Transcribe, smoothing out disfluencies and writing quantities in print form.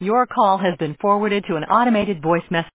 Your call has been forwarded to an automated voice message.